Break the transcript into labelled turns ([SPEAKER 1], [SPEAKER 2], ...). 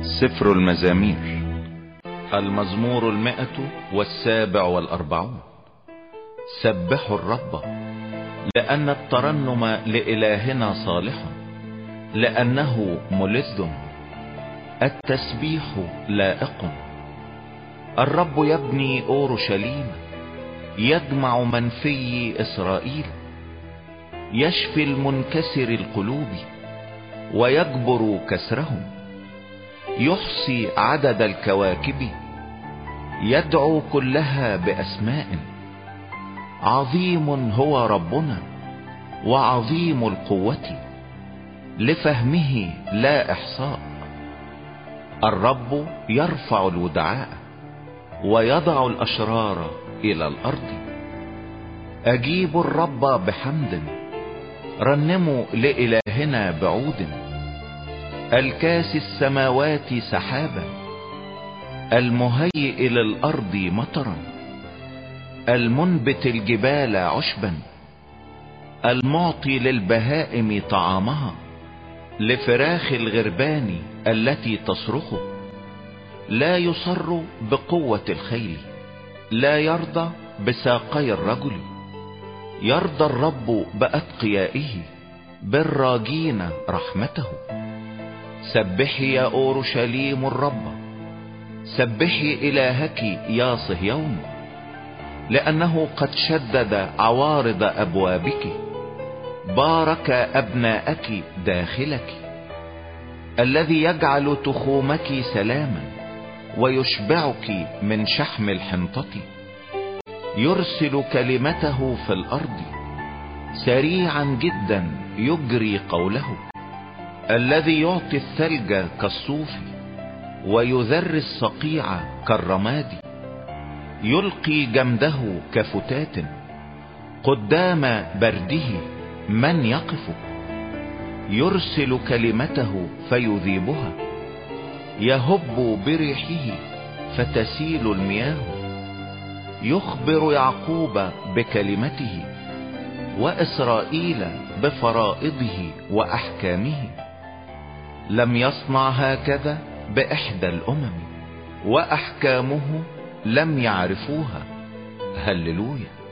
[SPEAKER 1] سفر المزامير، المزمور 147. سبحوا الرب، لأن الترنم لإلهنا صالح، لأنه ملذ، التسبيح لائق. الرب يبني أورشليم، يجمع منفي إسرائيل، يشفي المنكسر القلوب ويجبر كسرهم، يحصي عدد الكواكب، يدعو كلها بأسماء. عظيم هو ربنا وعظيم القوة، لفهمه لا إحصاء. الرب يرفع الودعاء ويضع الأشرار إلى الأرض. أجيبوا الرب بحمد، رنموا لإلهنا بعود. الكاسي السماوات سحابا، المهيئ للأرض مطرا، المنبت الجبال عشبا، المعطي للبهائم طعامها، لفراخ الغربان التي تصرخ. لا يصر بقوة الخيل، لا يرضى بساقي الرجل. يرضى الرب بأتقيائه، بالراجين رحمته. سبحي يا أورشليم الرب، سبحي إلهك يا صهيون، لأنه قد شدد عوارض أبوابك، بارك أبناءك داخلك. الذي يجعل تخومك سلاما ويشبعك من شحم الحنطة، يرسل كلمته في الأرض، سريعا جدا يجري قوله. الذي يعطي الثلج كالصوف ويذر الصقيع كالرماد، يلقي جمده كفتات، قدام برده من يقف. يرسل كلمته فيذيبها، يهب بريحه فتسيل المياه. يخبر يعقوب بكلمته، وإسرائيل بفرائضه وأحكامه. لم يصنع هكذا بإحدى الأمم، وأحكامه لم يعرفوها. هللويا.